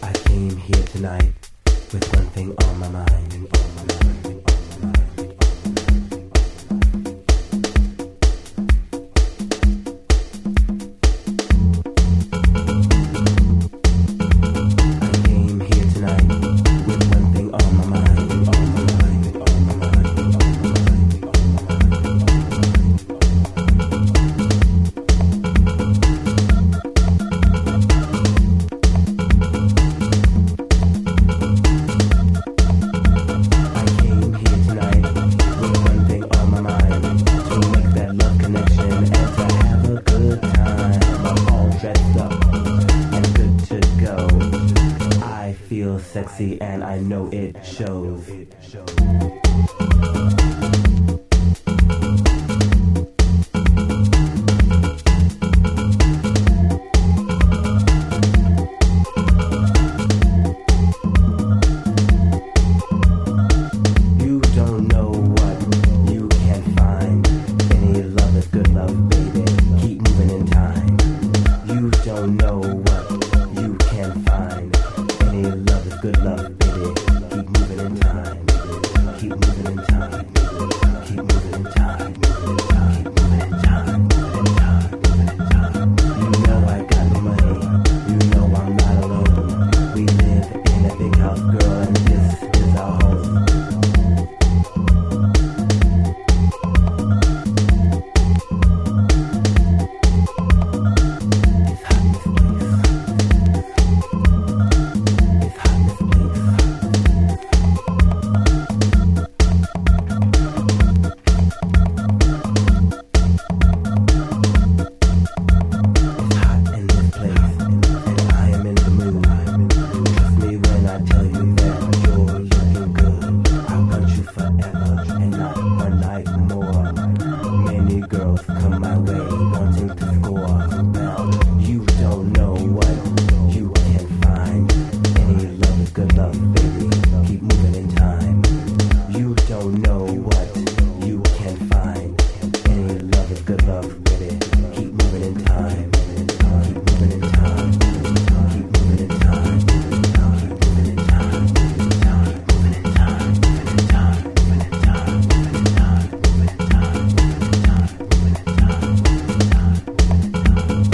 I came here tonight with one thing on my mind, on my mind, on my mind. I came here tonight with one thing on my mind, on my mind, on my mind, on my mind, on my mind. Sexy and I know it shows. You don't know what you can find. Any love is good love, baby. Keep moving in time. You don't know what you can find. Any love is good love, baby. Keep moving in time. Keep moving in time. Keep moving in time. Keep moving in time. Moving in time. Moving in time. You know I got the money. You know I'm not alone. We live in a big house, girl, and this is our home. It's hot in this place. It's hot in this place. It's hot in this place, and I am in the mood. Trust me when I tell you that you're looking good. I want you forever and not one night more. Many girls come my way wanting to score. Now you don't know what you can find. Any love is good love, baby. Keep moving in time. You don't know what you can find. Any love is good love, baby. Keep moving in time. Keep moving in time. Keep moving in time. Keep moving in time. Keep moving in time. Moving in time. Moving in time. Moving in time. Moving in time. Moving in time. Moving in time.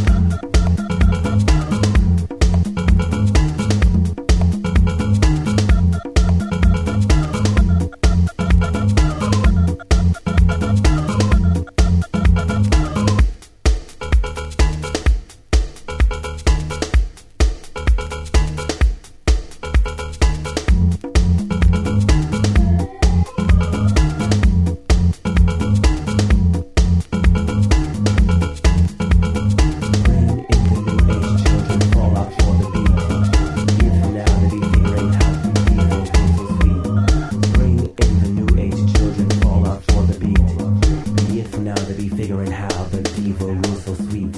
Bring in the new age children, fall out for the beat. Years from now, they be figuring how the diva rules so sweet.